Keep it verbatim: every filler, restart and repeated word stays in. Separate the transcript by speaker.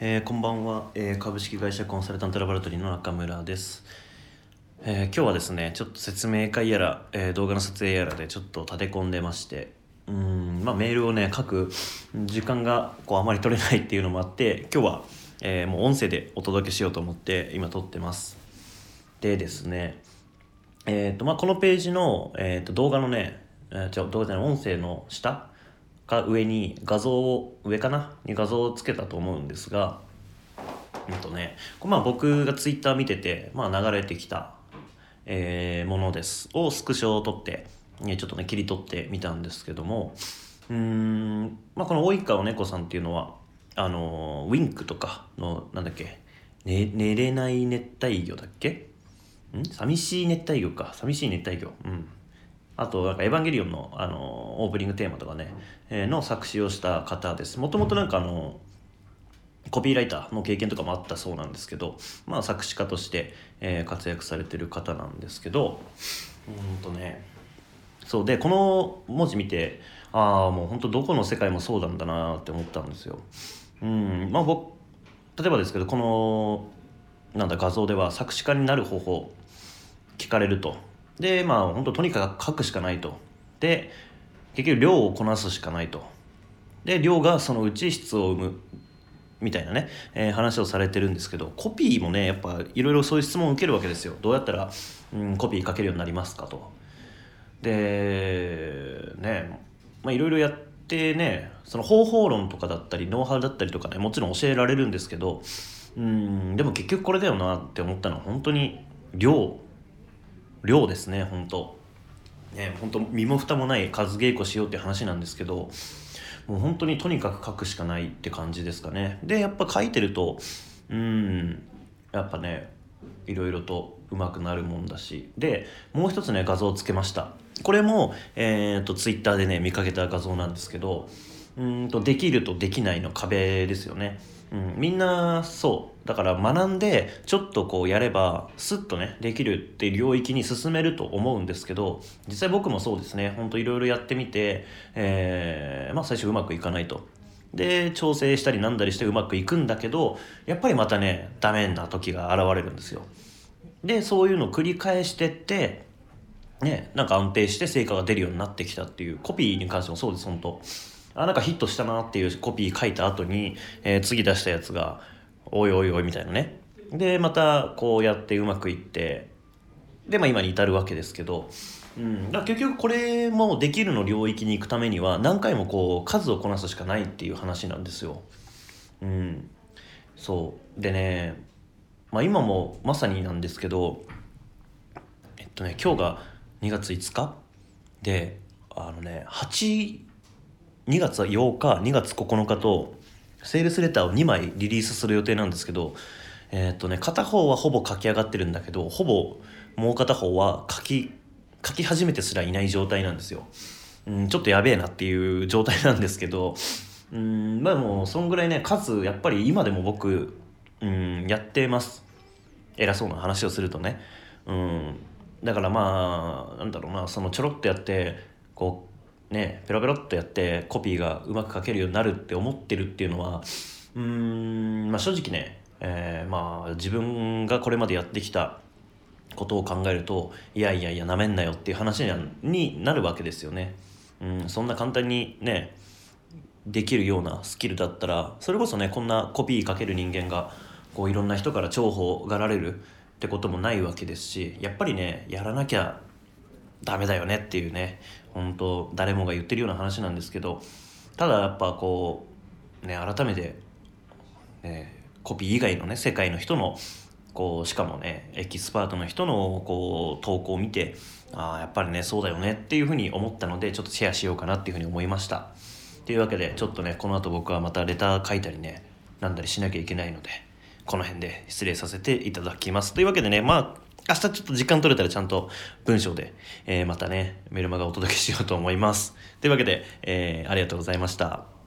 Speaker 1: えーこんばんは、えー株式会社コンサルタントラボラトリーの中村です。えー今日はですねちょっと説明会やら、えー動画の撮影やらでちょっと立て込んでまして、うーんまあメールをね書く時間がこうあまり取れないっていうのもあって、今日は、えーもう音声でお届けしようと思って今撮ってます。でですねえーとまあ、このページの、えーと動画のね、えー、違う動画じゃない音声の下か上に画像を上かなに画像をつけたと思うんですが、うんとね、これまあ僕がツイッター見てて、まあ、流れてきた、えーものですをスクショを撮って、ね、ちょっとね切り取ってみたんですけども、うーん、まあ、この及川猫さんっていうのはあのウィンクとかのなんだっけ、ね、寝れない熱帯魚だっけん寂しい熱帯魚か寂しい熱帯魚うんあとなんかエヴァンゲリオンの、あのオープニングテーマとかね、えーの作詞をした方です。もともとなんかあのコピーライターの経験とかもあったそうなんですけど、まあ、作詞家として、えー活躍されてる方なんですけど、うんとねそうでこの文字見て、ああもう本当どこの世界もそうなんだなって思ったんですよ。うんまあ僕例えばですけど、このなんだ画像では作詞家になる方法聞かれると。でまあ本当とにかく書くしかないと。で結局量をこなすしかないと。で量がそのうち質を生むみたいなね、えー話をされてるんですけど、コピーもねやっぱいろいろそういう質問を受けるわけですよ。どうやったら、うん、コピー書けるようになりますかと。でねまあいろいろやってね、その方法論とかだったりノウハウだったりとかね、もちろん教えられるんですけど、うんでも結局これだよなって思ったのは本当に量量ですね。本当ね本当身も蓋もない数稽古しようって話なんですけど、もう本当にとにかく書くしかないって感じですかね。でやっぱ書いてるとうーんやっぱねいろいろと上手くなるもんだし、でもう一つね画像をつけました。これもえー、とツイッターでね見かけた画像なんですけど、うーんとできるとできないの壁ですよね。うん、みんなそうだから学んでちょっとこうやればスッとねできるっていう領域に進めると思うんですけど、実際僕もそうですね。ほんといろいろやってみて、えーまあ最初うまくいかないと。で調整したりなんだりしてうまくいくんだけど、やっぱりまたねダメな時が現れるんですよ。でそういうのを繰り返してってね、なんか安定して成果が出るようになってきたっていう。コピーに関してもそうです。本当あなんかヒットしたなっていうコピー書いた後に、えー次出したやつがおいおいおいみたいなね。でまたこうやってうまくいって、でまあ今に至るわけですけど、うん、だから結局これもできるの領域に行くためには何回もこう数をこなすしかないっていう話なんですよ。うんそうでね、まあ今もまさになんですけど、えっとね今日がにがついつかで、あのねはちにがつようかにがつここのかとセールスレターをにまいリリースする予定なんですけど、えーっとね片方はほぼ書き上がってるんだけど、ほぼもう片方は書き書き始めてすらいない状態なんですよ。うんちょっとやべえなっていう状態なんですけど、うんまあもうそんぐらいね数やっぱり今でも僕うんやってます。偉そうな話をするとね。うんだからまあなんだろうな、そのちょろっとやってこうねペロペロっとやってコピーがうまく書けるようになるって思ってるっていうのは、うーんまあ正直ね、えーまあ自分がこれまでやってきたことを考えると、いやいやいやなめんなよっていう話にはになるわけですよね。うんそんな簡単にねできるようなスキルだったら、それこそねこんなコピーかける人間がこういろんな人から重宝がられるってこともないわけですし、やっぱりねやらなきゃダメだよねっていうね、本当誰もが言ってるような話なんですけど、ただやっぱこうね改めて、ね、コピー以外のね世界の人のこうしかもねエキスパートの人のこう投稿を見て、ああやっぱりねそうだよねっていうふうに思ったので、ちょっとシェアしようかなっていうふうに思いました。というわけでちょっとねこの後僕はまたレター書いたりねなんだりしなきゃいけないので、この辺で失礼させていただきます。というわけでね、まあ明日ちょっと時間取れたらちゃんと文章で、えーまたねメルマガをお届けしようと思います。というわけで、えーありがとうございました。